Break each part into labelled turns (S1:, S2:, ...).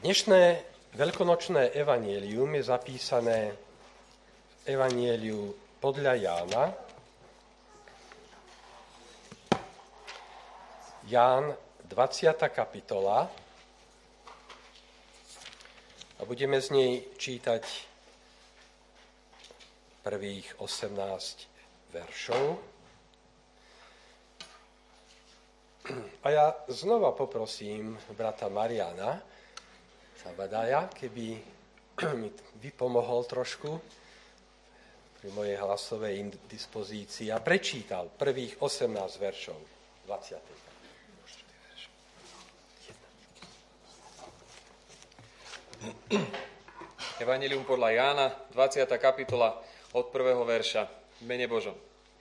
S1: Dnešné veľkonočné evanjelium je zapísané v evanjeliu podľa Jána. Ján, 20. kapitola. A budeme z nej čítať prvých 18 veršov. A ja znova poprosím brata Mariana Sabadaja, keby mi vypomohol trošku pri mojej hlasovej indispozícii a prečítal prvých 18 veršov 20.
S2: Evanjelium podľa Jána, 20. kapitola od 1. verša. V mene Božom.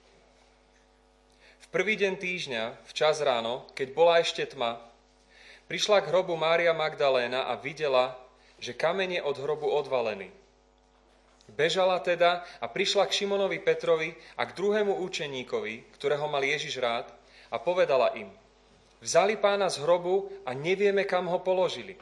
S2: V prvý deň týždňa, včas ráno, keď bola ešte tma, prišla k hrobu Mária Magdaléna a videla, že kameň je od hrobu odvalený. Bežala teda a prišla k Šimonovi Petrovi a k druhému učeníkovi, ktorého mal Ježiš rád, a povedala im: Vzali Pána z hrobu a nevieme, kam ho položili.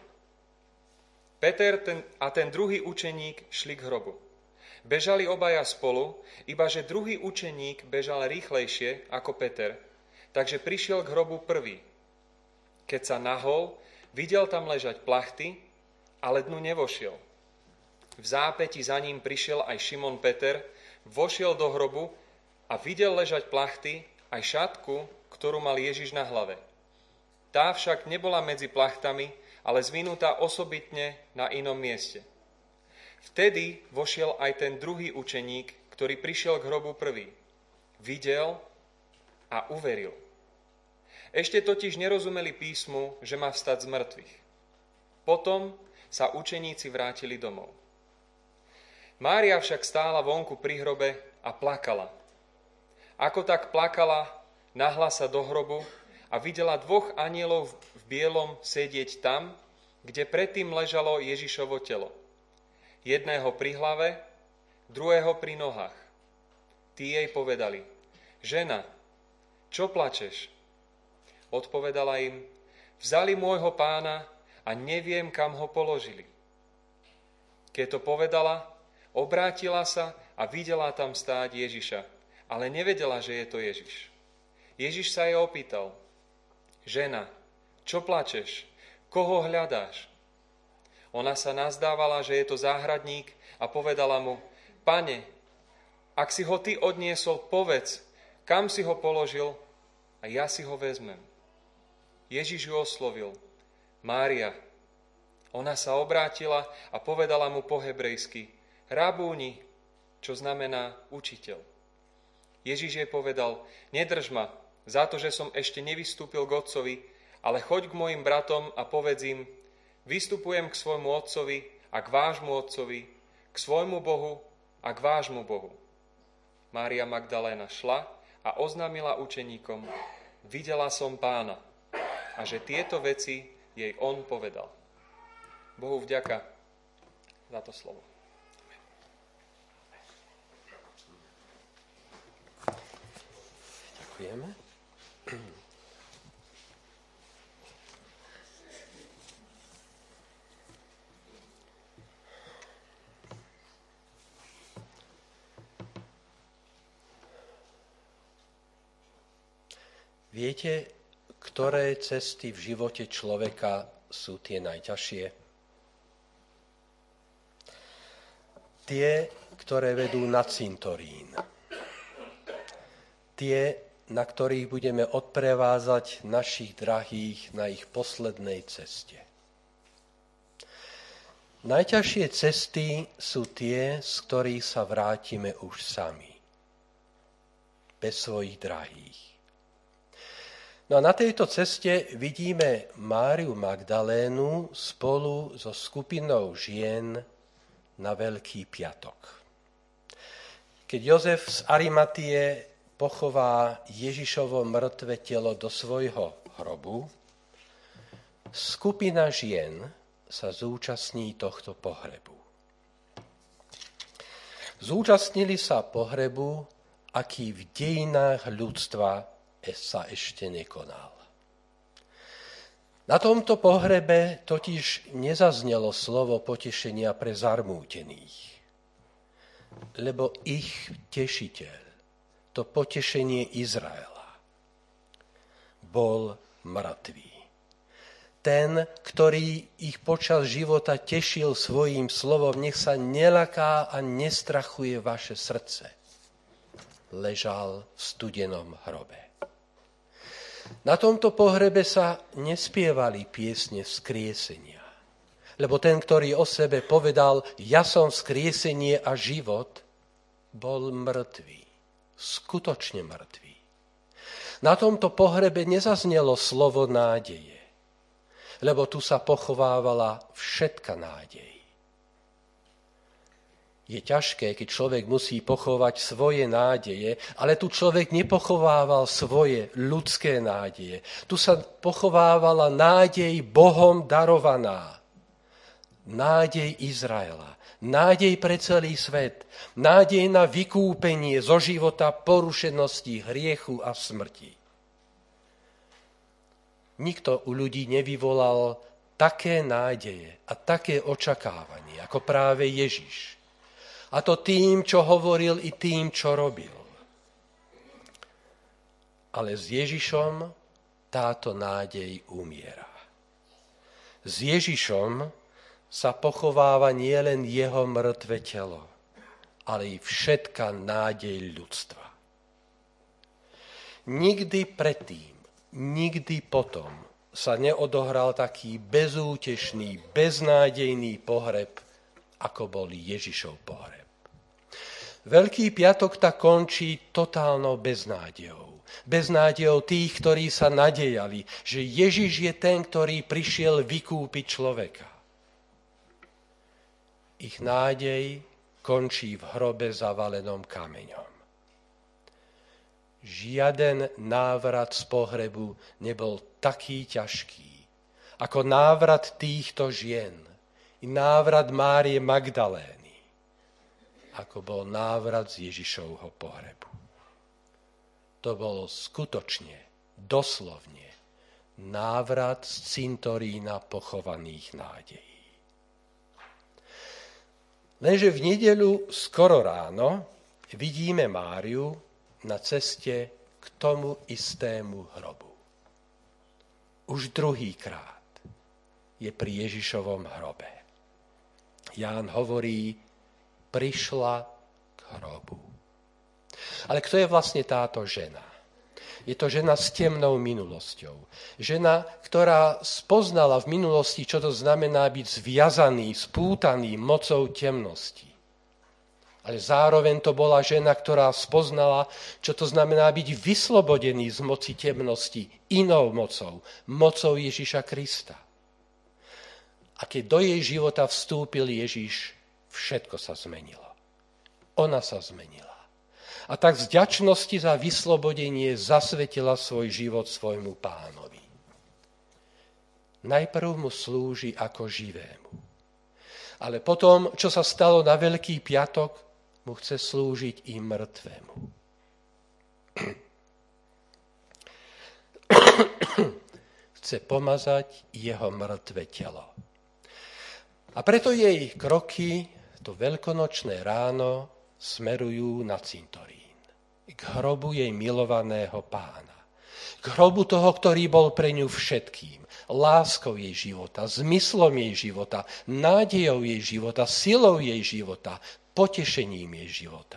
S2: Peter a ten druhý učeník šli k hrobu. Bežali obaja spolu, ibaže druhý učeník bežal rýchlejšie ako Peter, takže prišiel k hrobu prvý. Keď sa nahol, videl tam ležať plachty, ale dnu nevošiel. V zápäti za ním prišiel aj Šimon Peter, vošiel do hrobu a videl ležať plachty aj šatku, ktorú mal Ježiš na hlave. Tá však nebola medzi plachtami, ale zvinutá osobitne na inom mieste. Vtedy vošiel aj ten druhý učeník, ktorý prišiel k hrobu prvý. Videl a uveril. Ešte totiž nerozumeli písmu, že má vstať z mŕtvych. Potom sa učeníci vrátili domov. Mária však stála vonku pri hrobe a plakala. Ako tak plakala, nahla sa do hrobu a videla dvoch anjelov v bielom sedieť tam, kde predtým ležalo Ježišovo telo. Jedného pri hlave, druhého pri nohách. Tí jej povedali: Žena, čo plačeš? Odpovedala im: Vzali môjho Pána a neviem, kam ho položili. Keď to povedala, obrátila sa a videla tam stáť Ježiša, ale nevedela, že je to Ježiš. Ježiš sa jej opýtal: Žena, čo plačeš? Koho hľadáš? Ona sa nazdávala, že je to záhradník a povedala mu: Pane, ak si ho ty odniesol, povedz, kam si ho položil a ja si ho vezmem. Ježiš ju oslovil: Mária. Ona sa obrátila a povedala mu po hebrejsky: Rabúni, čo znamená učiteľ. Ježiš jej povedal: Nedrž ma, za to, že som ešte nevystúpil k otcovi, ale choď k mojim bratom a povedz im: Vystupujem k svojmu otcovi a k vášmu otcovi, k svojmu Bohu a k vášmu Bohu. Mária Magdaléna šla a oznámila učeníkom: Videla som Pána, a že tieto veci jej on povedal. Bohu vďaka za to slovo.
S1: Ďakujeme. Viete, ktoré cesty v živote človeka sú tie najťažšie? Tie, ktoré vedú na cintorín. Tie, na ktorých budeme odprevázať našich drahých na ich poslednej ceste. Najťažšie cesty sú tie, z ktorých sa vrátime už sami. Bez svojich drahých. No a na tejto ceste vidíme Máriu Magdalénu spolu so skupinou žien na Veľký piatok. Keď Jozef z Arimatie pochová Ježišovo mŕtve telo do svojho hrobu, skupina žien sa zúčastní tohto pohrebu. Zúčastnili sa pohrebu, aký v dejinách ľudstva sa ešte nekonal. Na tomto pohrebe totiž nezaznelo slovo potešenia pre zarmútených, lebo ich tešiteľ, to potešenie Izraela, bol mŕtvý. Ten, ktorý ich počas života tešil svojím slovom, nech sa nelaká a nestrachuje vaše srdce, ležal v studenom hrobe. Na tomto pohrebe sa nespievali piesne vzkriesenia, lebo ten, ktorý o sebe povedal, ja som vzkriesenie a život, bol mŕtvý, skutočne mŕtvý. Na tomto pohrebe nezaznelo slovo nádeje, lebo tu sa pochovávala všetka nádej. Je ťažké, keď človek musí pochovať svoje nádeje, ale tu človek nepochovával svoje ľudské nádeje. Tu sa pochovávala nádej Bohom darovaná. Nádej Izraela, nádej pre celý svet, nádej na vykúpenie zo života porušenosti, hriechu a smrti. Nikto u ľudí nevyvolal také nádeje a také očakávanie, ako práve Ježiš. A to tým, čo hovoril, i tým, čo robil. Ale s Ježišom táto nádej umiera. S Ježišom sa pochováva nielen jeho mŕtve telo, ale i všetka nádej ľudstva. Nikdy predtým, nikdy potom sa neodohral taký bezútešný, beznádejný pohreb, ako bol Ježišov pohreb. Veľký piatok tak končí totálnou beznádejou. Beznádejou tých, ktorí sa nadejali, že Ježiš je ten, ktorý prišiel vykúpiť človeka. Ich nádej končí v hrobe zavalenom kameňom. Žiaden návrat z pohrebu nebol taký ťažký, ako návrat týchto žien i návrat Márie Magdalény, ako bol návrat z Ježišovho pohrebu. To bol skutočne, doslovne, návrat z cintorína pochovaných nádejí. Lenže v nedeľu skoro ráno vidíme Máriu na ceste k tomu istému hrobu. Už druhýkrát je pri Ježišovom hrobe. Ján hovorí, prišla k hrobu. Ale kto je vlastne táto žena? Je to žena s temnou minulosťou. Žena, ktorá spoznala v minulosti, čo to znamená byť zviazaný, spútaný mocou temnosti. Ale zároveň to bola žena, ktorá spoznala, čo to znamená byť vyslobodený z moci temnosti inou mocou, mocou Ježiša Krista. A keď do jej života vstúpil Ježiš, všetko sa zmenilo. Ona sa zmenila. A tak z vďačnosti za vyslobodenie zasvetila svoj život svojmu Pánovi. Najprv mu slúži ako živému. Ale potom, čo sa stalo na Veľký piatok, mu chce slúžiť i mŕtvemu. Chce pomazať jeho mŕtve telo. A preto jej kroky to veľkonočné ráno smerujú na cintorín. K hrobu jej milovaného Pána. K hrobu toho, ktorý bol pre ňu všetkým. Láskou jej života, zmyslom jej života, nádejou jej života, silou jej života, potešením jej života.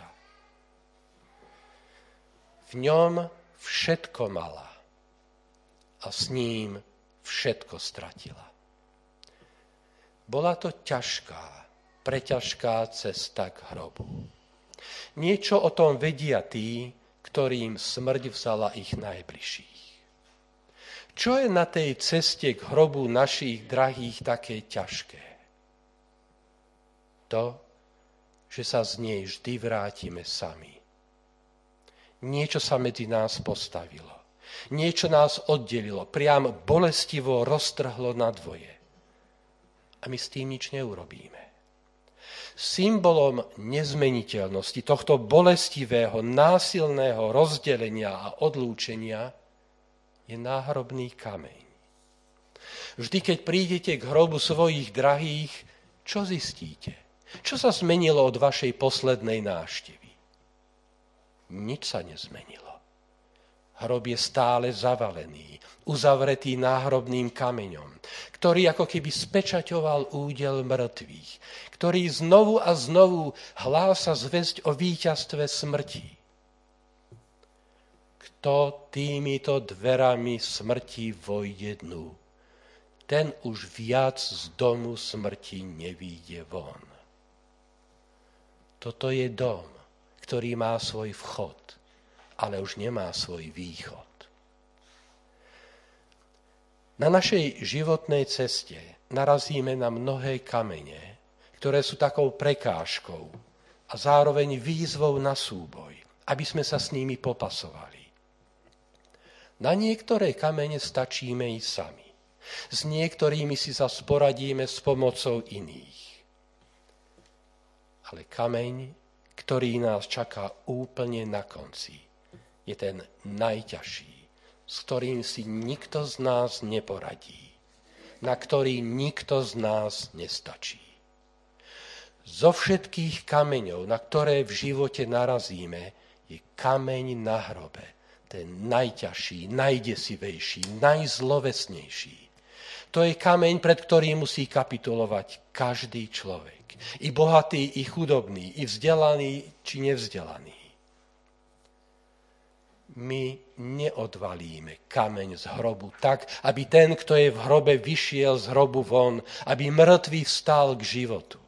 S1: V ňom všetko mala a s ním všetko stratila. Bola to ťažká, preťažká cesta k hrobu. Niečo o tom vedia tí, ktorým smrť vzala ich najbližších. Čo je na tej ceste k hrobu našich drahých také ťažké? To, že sa z nej vždy vrátime sami. Niečo sa medzi nás postavilo. Niečo nás oddelilo, priam bolestivo roztrhlo na dvoje. A my s tým nič neurobíme. Symbolom nezmeniteľnosti tohto bolestivého, násilného rozdelenia a odlúčenia je náhrobný kameň. Vždy, keď prídete k hrobu svojich drahých, čo zistíte? Čo sa zmenilo od vašej poslednej návštevy? Nič sa nezmenilo. Hrob je stále zavalený, uzavretý náhrobným kameňom, ktorý ako keby spečaťoval údel mŕtvych, ktorý znovu a znovu hlása zvesť o víťazstve smrti. Kto týmito dverami smrti vojde dnu, ten už viac z domu smrti nevíde von. Toto je dom, ktorý má svoj vchod, ale už nemá svoj východ. Na našej životnej ceste narazíme na mnohé kamene, ktoré sú takou prekážkou a zároveň výzvou na súboj, aby sme sa s nimi popasovali. Na niektoré kamene stačíme i sami. S niektorými si zas poradíme s pomocou iných. Ale kameň, ktorý nás čaká úplne na konci, je ten najťažší, s ktorým si nikto z nás neporadí, na ktorý nikto z nás nestačí. Zo všetkých kameňov, na ktoré v živote narazíme, je kameň na hrobe, ten najťažší, najdesivejší, najzlovesnejší. To je kameň, pred ktorým musí kapitulovať každý človek. I bohatý, i chudobný, i vzdelaný, či nevzdelaný. My neodvalíme kameň z hrobu tak, aby ten, kto je v hrobe, vyšiel z hrobu von, aby mŕtvý vstal k životu.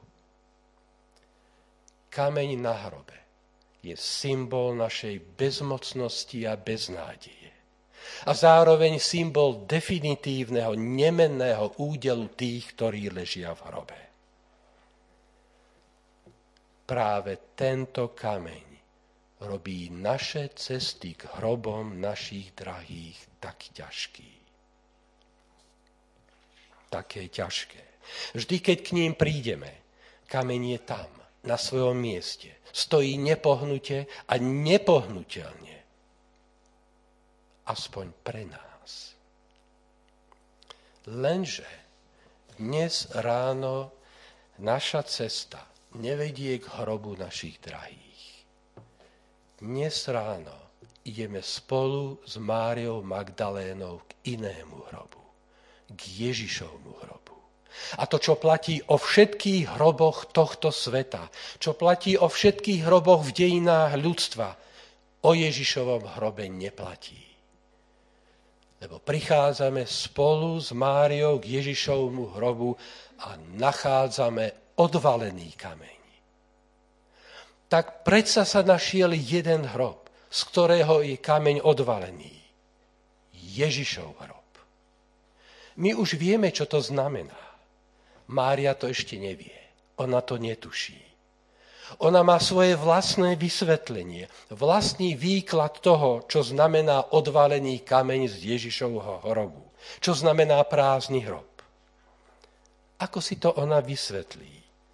S1: Kameň na hrobe je symbol našej bezmocnosti a beznádeje. A zároveň symbol definitívneho, nemenného údelu tých, ktorí ležia v hrobe. Práve tento kameň robí naše cesty k hrobom našich drahých tak ťažký. Také ťažké. Vždy, keď k ním prídeme, kameň je tam, na svojom mieste. Stojí nepohnute a nepohnutelne. Aspoň pre nás. Lenže dnes ráno naša cesta nevedie k hrobu našich drahých. Dnes ráno ideme spolu s Máriou Magdalénou k inému hrobu, k Ježišovmu hrobu. A to, čo platí o všetkých hroboch tohto sveta, čo platí o všetkých hroboch v dejinách ľudstva, o Ježišovom hrobe neplatí. Lebo prichádzame spolu s Máriou k Ježišovmu hrobu a nachádzame odvalený kameň. Tak predsa sa našiel jeden hrob, z ktorého je kameň odvalený. Ježišov hrob. My už vieme, čo to znamená. Mária to ešte nevie. Ona to netuší. Ona má svoje vlastné vysvetlenie, vlastný výklad toho, čo znamená odvalený kameň z Ježišovho hrobu. Čo znamená prázdny hrob. Ako si to ona vysvetlí?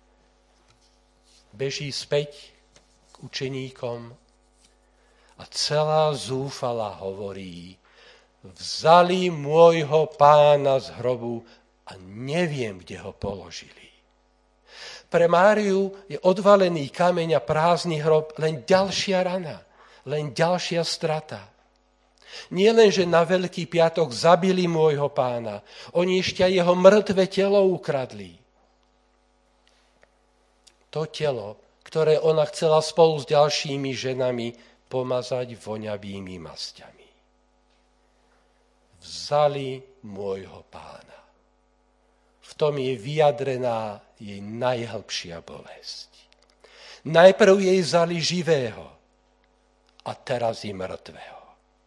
S1: Beží späť k učeníkom a celá zúfala hovorí: vzali môjho pána z hrobu a neviem, kde ho položili. Pre Máriu je odvalený kameň a prázdny hrob len ďalšia rana, len ďalšia strata. Nie len, že na Veľký piatok zabili môjho pána, oni ešte aj jeho mŕtve telo ukradli. To telo, ktoré ona chcela spolu s ďalšími ženami pomazať voňavými masťami. Vzali môjho pána. V tom je vyjadrená jej najhlbšia bolesť. Najprv jej vzali živého a teraz i mŕtvého.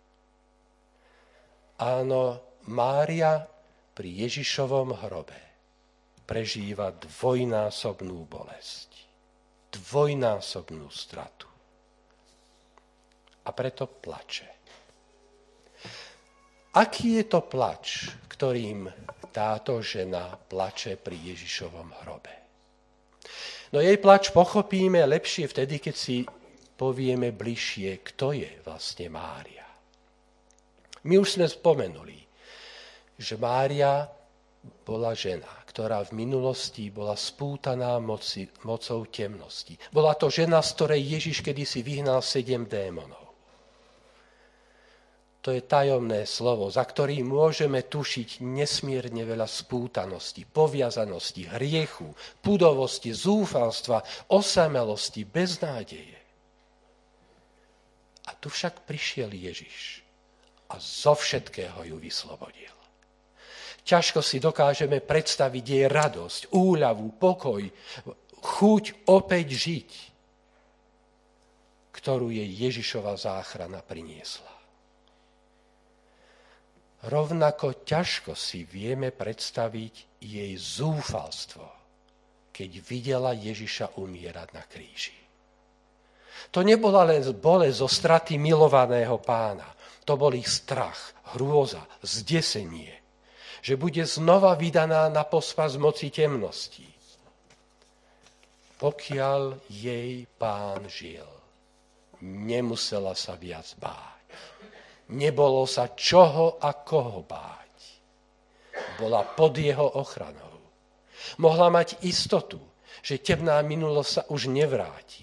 S1: Áno, Mária pri Ježišovom hrobe prežíva dvojnásobnú bolesť, dvojnásobnú stratu. A preto plače. Aký je to plač, ktorým táto žena plače pri Ježišovom hrobe? No jej plač pochopíme lepšie vtedy, keď si povieme bližšie, kto je vlastne Mária. My už sme spomenuli, že Mária bola žena, ktorá v minulosti bola spútaná mocou temnosti. Bola to žena, z ktorej Ježiš kedysi vyhnal 7 démonov. To je tajomné slovo, za ktorým môžeme tušiť nesmierne veľa spútanosti, poviazanosti, hriechu, pudovosti, zúfalstva, osamelosti, beznádeje. A tu však prišiel Ježiš a zo všetkého ju vyslobodil. Ťažko si dokážeme predstaviť jej radosť, úľavu, pokoj, chuť opäť žiť, ktorú jej Ježišova záchrana priniesla. Rovnako ťažko si vieme predstaviť jej zúfalstvo, keď videla Ježiša umierať na kríži. To nebola len bolesť zo straty milovaného pána, to bol ich strach, hrôza, zdesenie, že bude znova vydaná na pospas moci temností. Pokiaľ jej pán žil, nemusela sa viac báť. Nebolo sa čoho a koho báť. Bola pod jeho ochranou. Mohla mať istotu, že temná minulosť sa už nevráti.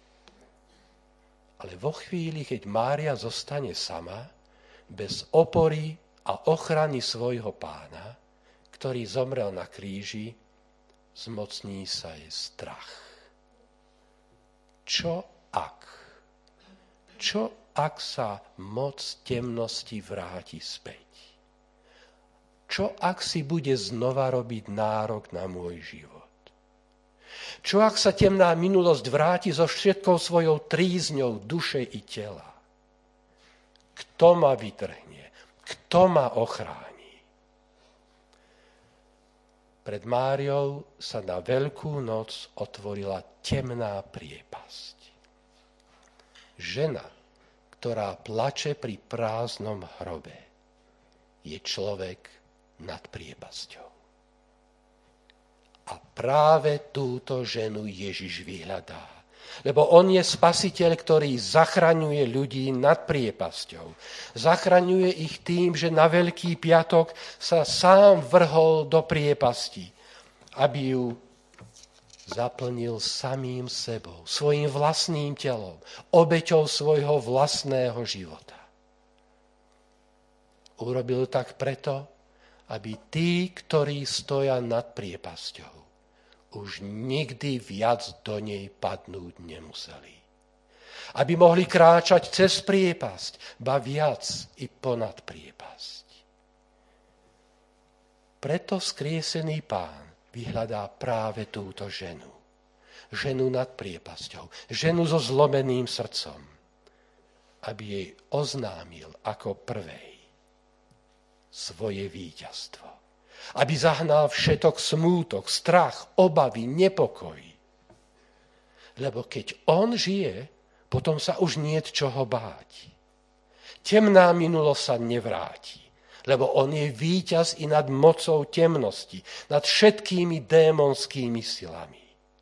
S1: Ale vo chvíli, keď Mária zostane sama, bez opory a ochrany svojho pána, ktorý zomrel na kríži, zmocní sa jej strach. Čo ak sa moc temnosti vráti späť? Čo ak si bude znova robiť nárok na môj život? Čo ak sa temná minulosť vráti so všetkou svojou trízňou duše i tela? Kto ma vytrhne? Kto ma ochráni? Pred Máriou sa na Veľkú noc otvorila temná priepasť. Žena, ktorá plače pri prázdnom hrobe, je človek nad priepasťou. A práve túto ženu Ježiš vyhľadá, lebo on je spasiteľ, ktorý zachraňuje ľudí nad priepasťou. Zachraňuje ich tým, že na Veľký piatok sa sám vrhol do priepasti, aby ju zaplnil samým sebou, svojim vlastným telom, obeťou svojho vlastného života. Urobil tak preto, aby tí, ktorí stoja nad priepasťou, už nikdy viac do nej padnúť nemuseli. Aby mohli kráčať cez priepasť, ba viac i ponad priepasť. Preto vzkriesený Pán vyhľadá práve túto ženu. Ženu nad priepasťou, ženu so zlomeným srdcom, aby jej oznámil ako prvej svoje víťazstvo. Aby zahnal všetok smútok, strach, obavy, nepokoj. Lebo keď on žije, potom sa už niet čoho báť. Temná minulosť sa nevráti, lebo on je víťaz i nad mocou temnosti, nad všetkými démonskými silami.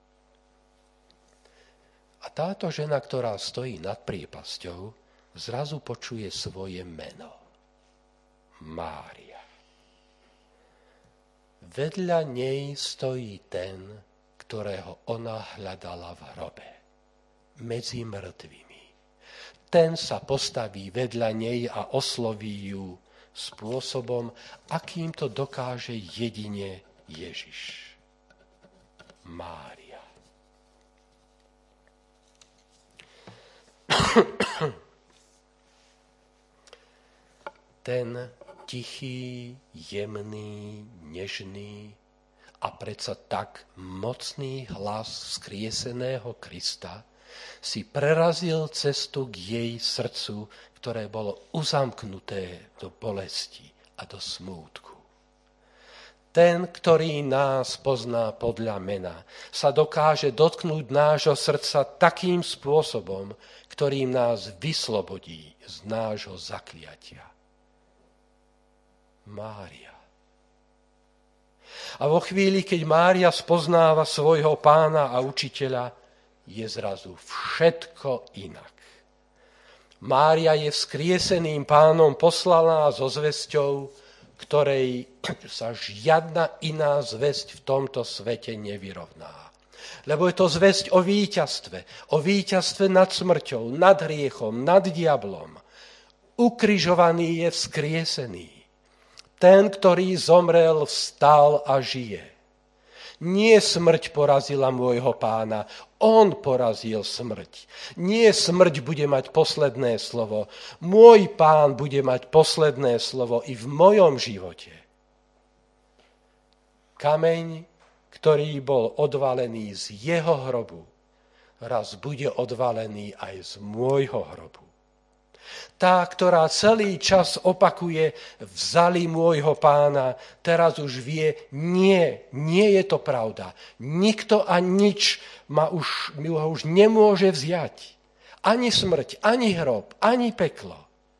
S1: A táto žena, ktorá stojí nad priepasťou, zrazu počuje svoje meno. Mária. Vedľa nej stojí ten, ktorého ona hľadala v hrobe, medzi mŕtvými. Ten sa postaví vedľa nej a osloví ju spôsobom, akým to dokáže jedine Ježiš. Mária. Ten tichý, jemný, nežný a predsa tak mocný hlas vzkrieseného Krista si prerazil cestu k jej srdcu, ktoré bolo uzamknuté do bolesti a do smútku. Ten, ktorý nás pozná podľa mena, sa dokáže dotknúť nášho srdca takým spôsobom, ktorým nás vyslobodí z nášho zakliatia. Mária. A vo chvíli, keď Mária spoznáva svojho pána a učiteľa, je zrazu všetko inak. Mária je vzkrieseným pánom poslaná so zvesťou, ktorej sa žiadna iná zvesť v tomto svete nevyrovná. Lebo je to zvesť o víťazstve nad smrťou, nad hriechom, nad diablom. Ukrižovaný je vzkriesený. Ten, ktorý zomrel, vstal a žije. Nie smrť porazila môjho pána, on porazil smrť. Nie smrť bude mať posledné slovo, môj pán bude mať posledné slovo i v mojom živote. Kameň, ktorý bol odvalený z jeho hrobu, raz bude odvalený aj z môjho hrobu. Tá, ktorá celý čas opakuje, vzali môjho pána, teraz už vie, nie je to pravda. Nikto a nič mi ho už nemôže vziať. Ani smrť, ani hrob, ani peklo.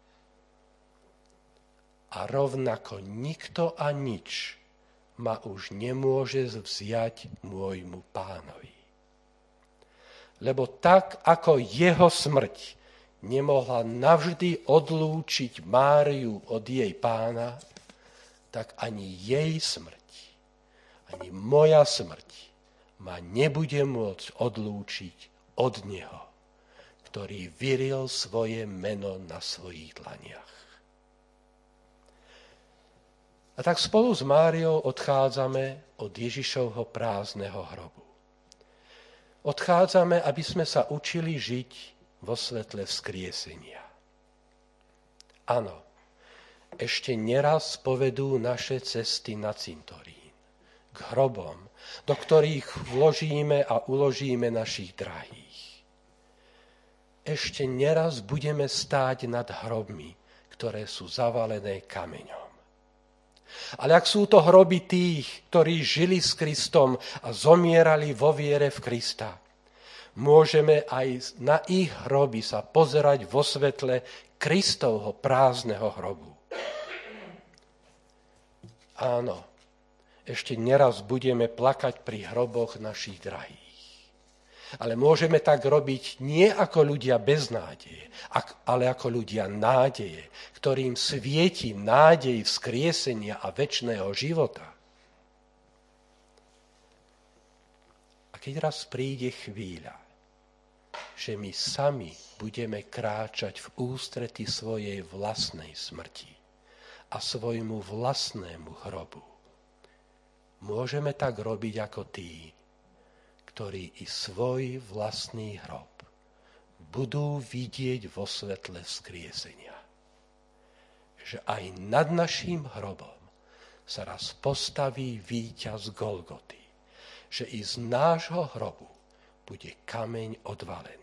S1: A rovnako nikto a nič ma už nemôže vziať môjmu pánovi. Lebo tak, ako jeho smrť nemohla navždy odlúčiť Máriu od jej pána, tak ani jej smrť, ani moja smrť ma nebude môcť odlúčiť od neho, ktorý vyril svoje meno na svojich dlaniach. A tak spolu s Máriou odchádzame od Ježišovho prázdneho hrobu. Odchádzame, aby sme sa učili žiť vo svetle vzkriesenia. Áno, ešte neraz povedú naše cesty na cintorín, k hrobom, do ktorých vložíme a uložíme našich drahých. Ešte neraz budeme stáť nad hrobmi, ktoré sú zavalené kameňom. Ale ak sú to hroby tých, ktorí žili s Kristom a zomierali vo viere v Krista, môžeme aj na ich hroby sa pozerať vo svetle Kristovho prázdneho hrobu. Áno, ešte neraz budeme plakať pri hroboch našich drahých. Ale môžeme tak robiť nie ako ľudia bez nádeje, ale ako ľudia nádeje, ktorým svieti nádej vzkriesenia a večného života. A keď raz príde chvíľa, že my sami budeme kráčať v ústrety svojej vlastnej smrti a svojmu vlastnému hrobu, môžeme tak robiť ako tí, ktorí i svoj vlastný hrob budú vidieť vo svetle vzkriesenia. Že aj nad naším hrobom sa raz postaví víťaz Golgoty, že i z nášho hrobu bude kameň odvalený.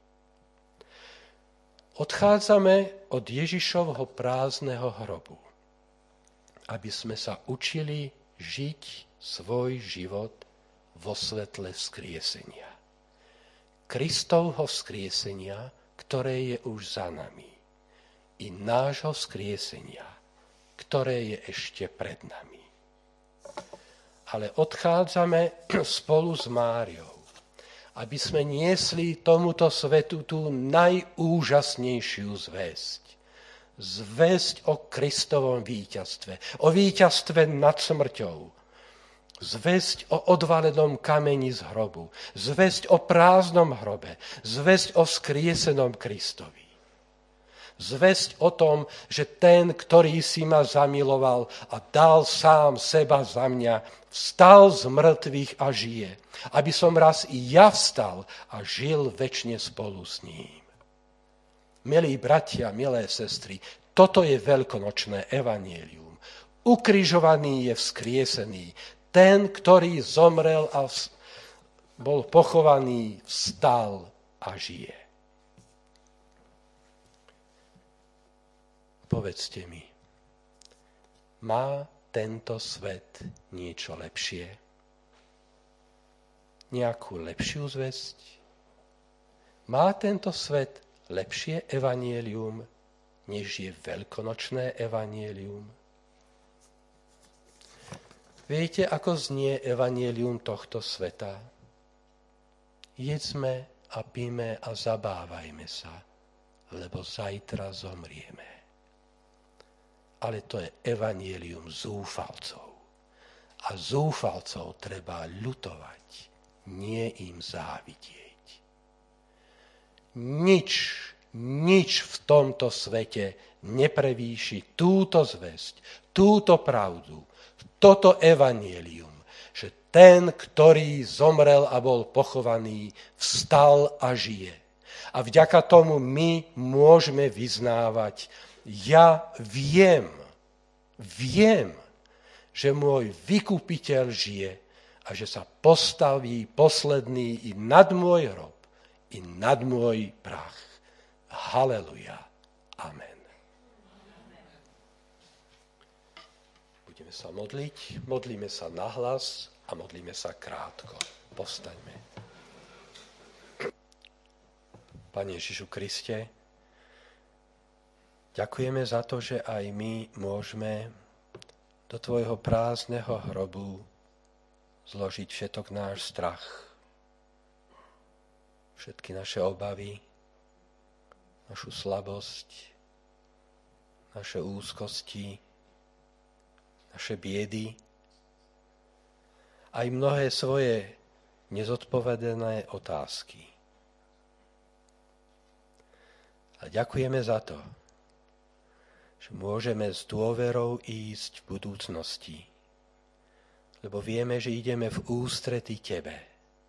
S1: Odchádzame od Ježišovho prázdneho hrobu, aby sme sa učili žiť svoj život vo svetle vzkriesenia. Kristovho vzkriesenia, ktoré je už za nami, i nášho vzkriesenia, ktoré je ešte pred nami. Ale odchádzame spolu s Máriou, aby sme niesli tomuto svetu tú najúžasnejšiu zvesť. Zvesť o Kristovom víťazstve, o víťazstve nad smrťou. Zvesť o odvalenom kameni z hrobu, zvesť o prázdnom hrobe, zvesť o vzkriesenom Kristovi. Zvesť o tom, že ten, ktorý si ma zamiloval a dal sám seba za mňa, vstal z mŕtvych a žije, aby som raz i ja vstal a žil večne spolu s ním. Milí bratia, milé sestry, toto je veľkonočné evanjelium. Ukrižovaný je vzkriesený. Ten, ktorý zomrel a bol pochovaný, vstal a žije. Povedzte mi, má tento svet niečo lepšie? Nejakú lepšiu zvesť? Má tento svet lepšie evanjelium, než je veľkonočné evanjelium? Viete, ako znie evanjelium tohto sveta? Jedzme a píme a zabávajme sa, lebo zajtra zomrieme. ale to je evanjelium zúfalcov. A zúfalcov treba ľutovať, nie im závidieť. Nič v tomto svete neprevýši túto zvesť, túto pravdu, toto evanjelium, že ten, ktorý zomrel a bol pochovaný, vstal a žije. A vďaka tomu my môžeme vyznávať: ja viem, že môj vykupiteľ žije a že sa postaví posledný i nad môj hrob, i nad môj prach. Haleluja. Amen. Budeme sa modliť, modlíme sa nahlas a modlíme sa krátko. Povstaňme. Pane Ježišu Kriste, ďakujeme za to, že aj my môžeme do tvojho prázdneho hrobu zložiť všetok náš strach, všetky naše obavy, našu slabosť, naše úzkosti, naše biedy, aj mnohé svoje nezodpovedané otázky. A ďakujeme za to, že môžeme s dôverou ísť v budúcnosti, lebo vieme, že ideme v ústrety Tebe,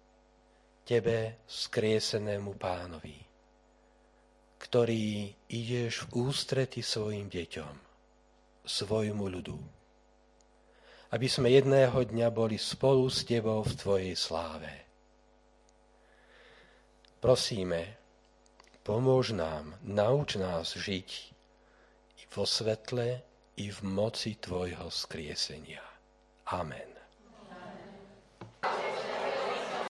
S1: vzkriesenému Pánovi, ktorý ideš v ústrety svojim deťom, svojmu ľudu, aby sme jedného dňa boli spolu s Tebou v Tvojej sláve. Prosíme, pomôž nám, nauč nás žiť i vo svetle, i v moci Tvojho vzkriesenia. Amen.